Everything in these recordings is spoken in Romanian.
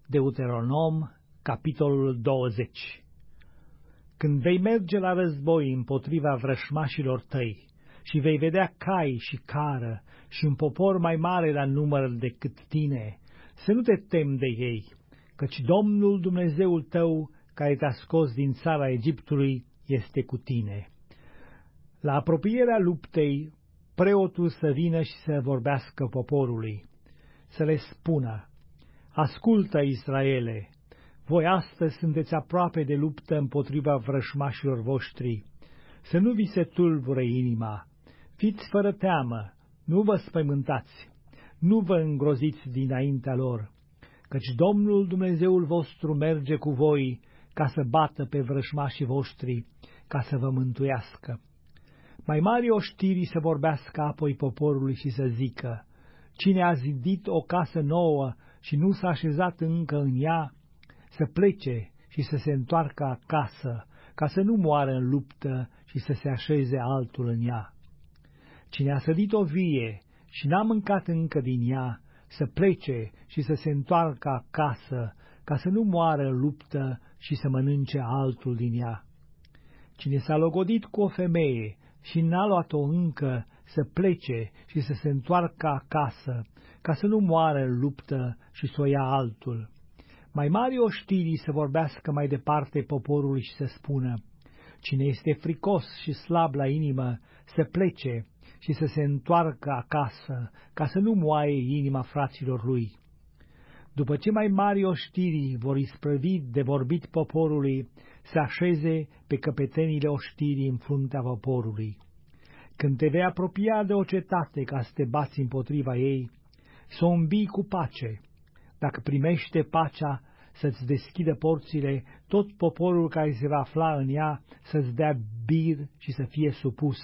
Deuteronom, capitolul 20. Când vei merge la război împotriva vrășmașilor tăi și vei vedea cai și cară și un popor mai mare la număr decât tine, să nu te temi de ei, căci Domnul Dumnezeul tău, care te-a scos din țara Egiptului, este cu tine. La apropierea luptei, preotul să vină și să vorbească poporului, să le spună: Ascultă, Israele, voi astăzi sunteți aproape de luptă împotriva vrășmașilor voștri. Să nu vi se tulbure inima, fiți fără teamă, nu vă spăimântați, nu vă îngroziți dinaintea lor, căci Domnul Dumnezeul vostru merge cu voi ca să bată pe vrășmașii voștri, ca să vă mântuiască. Mai mari oștirii să vorbească apoi poporului și să zică: Cine a zidit o casă nouă și nu s-a așezat încă în ea, să plece și să se întoarcă acasă, ca să nu moară în luptă și să se așeze altul în ea. Cine a sădit o vie și n-a mâncat încă din ea, să plece și să se întoarcă acasă, ca să nu moară în luptă și să mănânce altul din ea. Cine s-a logodit cu o femeie și n-a luat-o încă, să plece și să se întoarcă acasă, ca să nu moară în luptă și să o ia altul. Mai mari oștirii să vorbească mai departe poporului și să spună: Cine este fricos și slab la inimă, să plece și să se întoarcă acasă, ca să nu moaie inima fraților lui. După ce mai mari oștirii vor isprăvi de vorbit poporului, se așeze pe căpetenile oștirii în fruntea poporului. Când te vei apropia de o cetate ca să te bați împotriva ei, să o îmbii cu pace. Dacă primește pacea, să-ți deschidă porțile, tot poporul care se va afla în ea să-ți dea bir și să fie supus.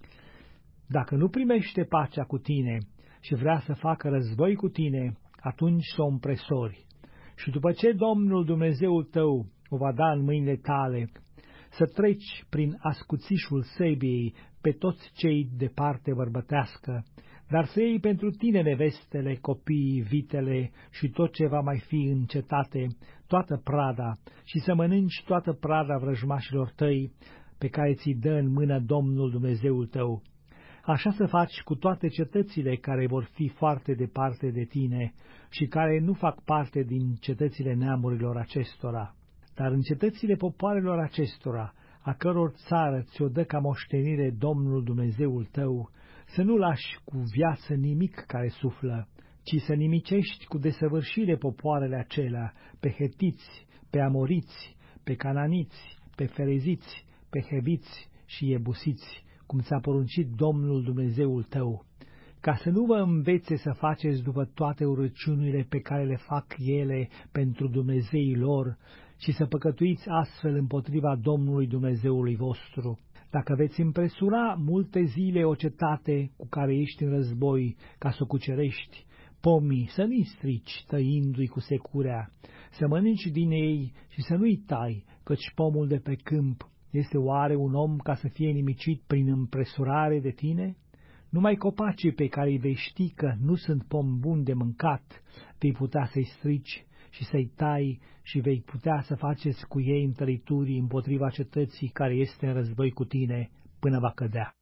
Dacă nu primește pacea cu tine și vrea să facă război cu tine, atunci să o împresori. Și după ce Domnul Dumnezeul tău o va da în mâinile tale, să treci prin ascuțișul sebiei pe toți cei de parte bărbătească, dar să iei pentru tine nevestele, copiii, vitele și tot ce va mai fi în cetate, toată prada, și să mănânci toată prada vrăjmașilor tăi, pe care ți-i dă în mână Domnul Dumnezeul tău. Așa să faci cu toate cetățile care vor fi foarte departe de tine și care nu fac parte din cetățile neamurilor acestora. Dar în cetățile popoarelor acestora, a căror țară ți-o dă ca moștenire Domnul Dumnezeul tău, să nu lași cu viață nimic care suflă, ci să nimicești cu desăvârșire popoarele acelea, pe hetiți, pe amoriți, pe cananiți, pe fereziți, pe hebiți și iebusiți, cum ți-a poruncit Domnul Dumnezeul tău, ca să nu vă învețe să faceți după toate urăciunile pe care le fac ele pentru Dumnezeii lor și să păcătuiți astfel împotriva Domnului Dumnezeului vostru. Dacă veți împresura multe zile o cetate cu care ești în război ca să o cucerești, pomii să nu-i strici tăindu-i cu securea, să mănânci din ei și să nu-i tai, căci pomul de pe câmp este oare un om ca să fie nimicit prin împresurare de tine? Numai copacii pe care îi vei ști că nu sunt pom buni de mâncat, vei putea să-i strici și să-i tai și vei putea să faceți cu ei întărituri împotriva cetății care este în război cu tine până va cădea.